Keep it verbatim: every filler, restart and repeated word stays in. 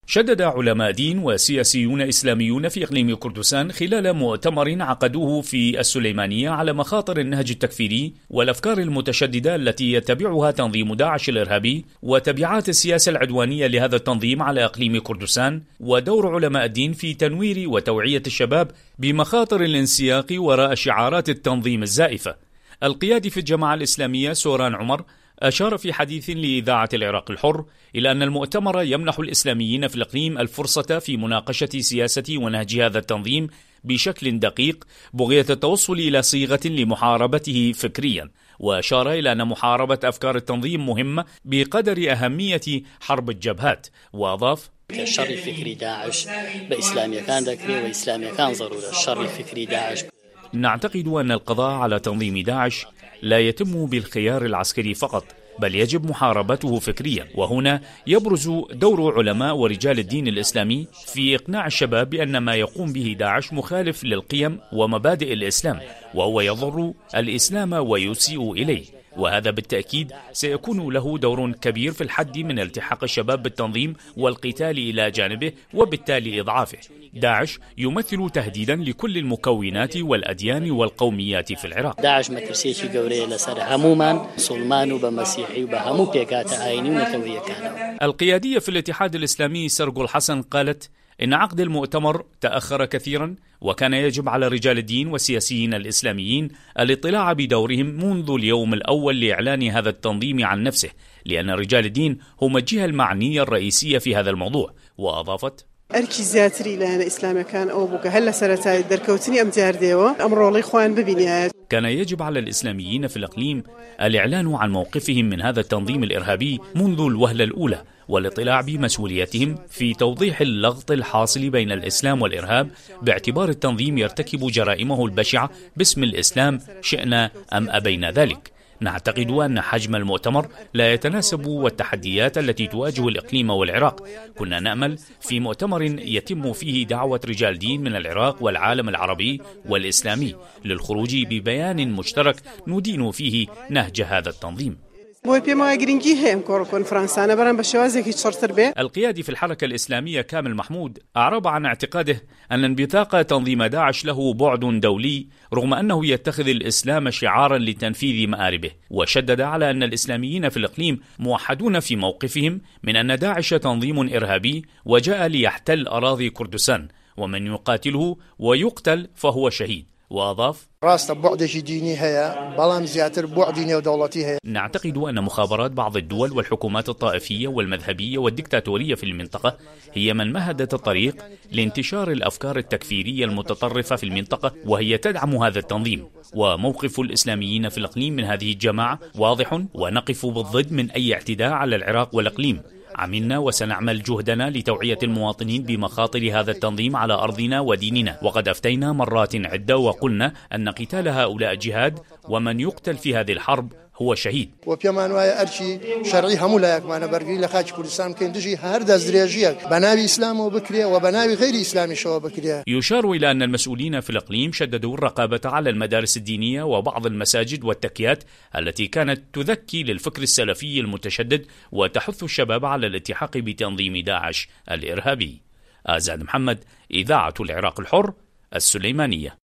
شدد علماء دين وسياسيون إسلاميون في إقليم كردستان خلال مؤتمر عقدوه في السليمانية على مخاطر النهج التكفيري والأفكار المتشددة التي يتبعها تنظيم داعش الإرهابي وتبعات السياسة العدوانية لهذا التنظيم على إقليم كردستان، ودور علماء الدين في تنوير وتوعية الشباب بمخاطر الانسياق وراء شعارات التنظيم الزائفة. القيادي في الجماعة الإسلامية سوران عمر أشار في حديث لإذاعة العراق الحر إلى أن المؤتمر يمنح الإسلاميين في الإقليم الفرصة في مناقشة سياسة ونهج هذا التنظيم بشكل دقيق بغية التوصل إلى صيغة لمحاربته فكريا، وأشار إلى أن محاربة أفكار التنظيم مهمة بقدر أهمية حرب الجبهات، وأضاف: الشر الفكري داعش بإسلامية كان ذكري وإسلامية كان ضرورة الشر الفكري داعش. نعتقد أن القضاء على تنظيم داعش لا يتم بالخيار العسكري فقط، بل يجب محاربته فكريا، وهنا يبرز دور علماء ورجال الدين الإسلامي في إقناع الشباب بأن ما يقوم به داعش مخالف للقيم ومبادئ الإسلام، وهو يضر الإسلام ويسيء إليه، وهذا بالتأكيد سيكون له دور كبير في الحد من التحاق الشباب بالتنظيم والقتال إلى جانبه وبالتالي إضعافه. داعش يمثل تهديدا لكل المكونات والأديان والقوميات في العراق. داعش مترسيشي قوري لسر هموما سلمان وبمسيحي وبهمو بيكات آيني ونتوية كانوا. القيادية في الاتحاد الإسلامي سرقل حسن قالت إن عقد المؤتمر تأخر كثيرا، وكان يجب على رجال الدين والسياسيين الإسلاميين الاطلاع بدورهم منذ اليوم الأول لإعلان هذا التنظيم عن نفسه، لأن رجال الدين هم الجهة المعنية الرئيسية في هذا الموضوع. وأضافت: أركي زياتري لأن إسلام كان أو بك هلا سرتاي دركوتني أم تارديوا أمر الله إخوان ببنيات. كان يجب على الإسلاميين في الإقليم الإعلان عن موقفهم من هذا التنظيم الإرهابي منذ الوهلة الأولى، والاطلاع بمسؤوليتهم في توضيح اللغط الحاصل بين الإسلام والإرهاب، باعتبار التنظيم يرتكب جرائمه البشعة باسم الإسلام شئنا أم أبينا ذلك. نعتقد أن حجم المؤتمر لا يتناسب والتحديات التي تواجه الإقليم والعراق. كنا نأمل في مؤتمر يتم فيه دعوة رجال دين من العراق والعالم العربي والإسلامي للخروج ببيان مشترك ندين فيه نهج هذا التنظيم. القيادي في الحركة الإسلامية كامل محمود أعرب عن اعتقاده أن انبثاق تنظيم داعش له بعد دولي، رغم أنه يتخذ الإسلام شعارا لتنفيذ مآربه، وشدد على أن الإسلاميين في الإقليم موحدون في موقفهم من أن داعش تنظيم إرهابي وجاء ليحتل أراضي كردستان، ومن يقاتله ويقتل فهو شهيد. وأضاف: نعتقد أن مخابرات بعض الدول والحكومات الطائفية والمذهبية والدكتاتورية في المنطقة هي من مهدت الطريق لانتشار الأفكار التكفيرية المتطرفة في المنطقة، وهي تدعم هذا التنظيم. وموقف الإسلاميين في الإقليم من هذه الجماعة واضح، ونقف بالضد من أي اعتداء على العراق والإقليم. عملنا وسنعمل جهدنا لتوعية المواطنين بمخاطر هذا التنظيم على أرضنا وديننا، وقد أفتينا مرات عدة وقلنا أن قتال هؤلاء جهاد، ومن يقتل في هذه الحرب هو شهيد. يشار إلى أن المسؤولين في الإقليم شددوا الرقابة على المدارس الدينية وبعض المساجد والتكيات التي كانت تذكي للفكر السلفي المتشدد وتحث الشباب على الالتحاق بتنظيم داعش الإرهابي. آزاد محمد، إذاعة العراق الحر، السليمانية.